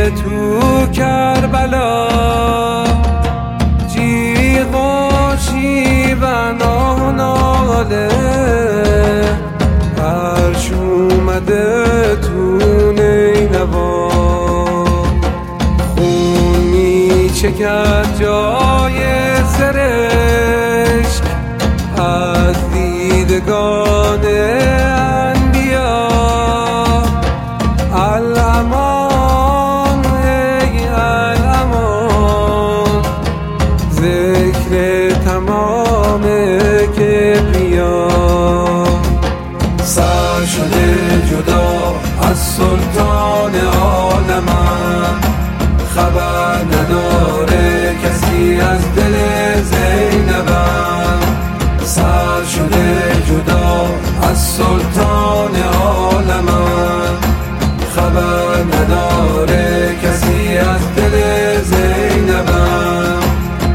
تو کربلا جیغ و شیون و ناله عرش اومده تو نینوا خون میچکد جای سرشک از دیدگان انبیا الامان ای الامان ذکر تمام کبریا سر شده جدا از سلطان عالمم خبر نداره کسی از دل زینبم سر شده جدا از سلطان عالمم خبر نداره کسی از دل زینبم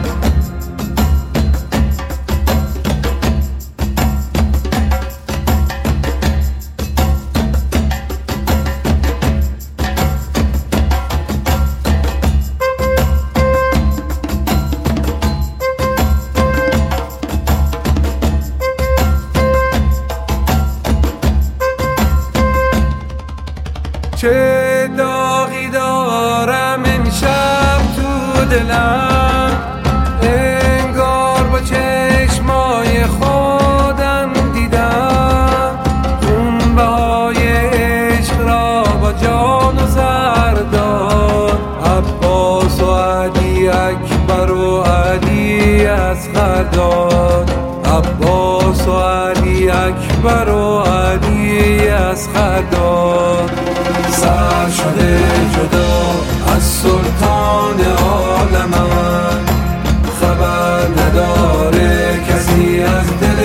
چه داغی دارم امشب تو دلم انگار با چشمای خودم دیدم خونبهای عشق را با جان و سر داد عباس و علی اکبر و علی اصغر داد عباس و علی اکبر و علی اصغر داد سر شده جدا از سلطان عالمم خبر نداره کسی از دل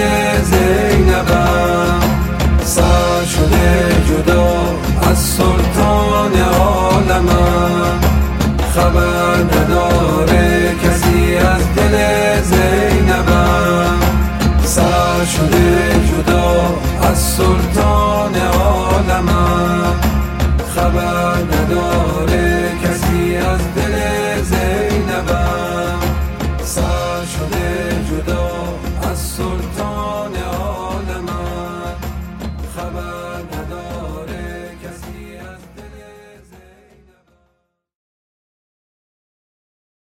زینبم سر شده جدا از سلطان عالمم خبر نداره کسی از دل زینبم سر شده